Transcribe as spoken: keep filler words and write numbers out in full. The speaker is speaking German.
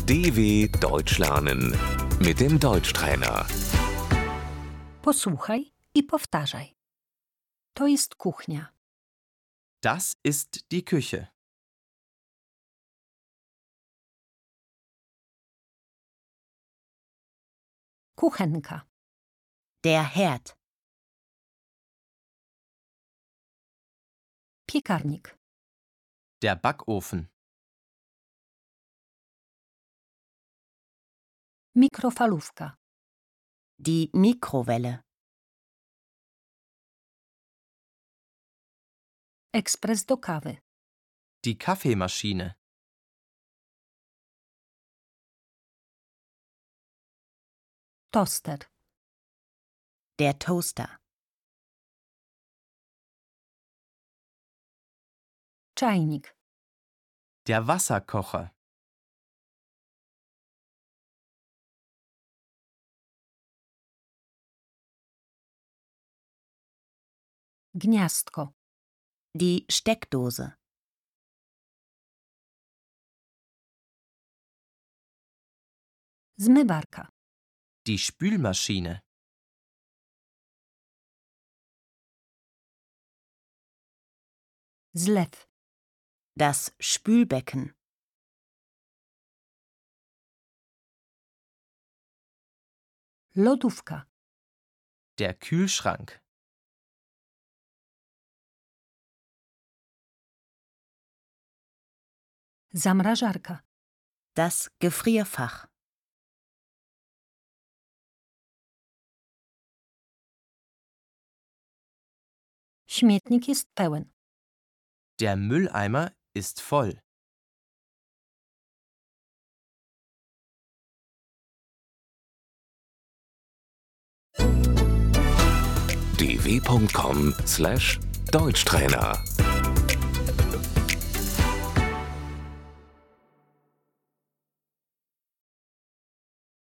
D W Deutsch lernen mit dem Deutschtrainer. Posłuchaj i powtarzaj. To jest kuchnia. Das ist die Küche. Kuchenka. Der Herd. Piekarnik. Der Backofen. Mikrofalówka. Die Mikrowelle. Ekspres do kawy. Die Kaffeemaschine. Toster. Der Toaster. Czajnik. Der Wasserkocher. Gniazdko. Die Steckdose. Zmywarka. Die Spülmaschine. Zlew. Das Spülbecken. Lodówka. Der Kühlschrank. Zamrażarka. Das Gefrierfach. Śmietnik jest pełen. Der Mülleimer ist voll. d w punkt com slash Deutschtrainer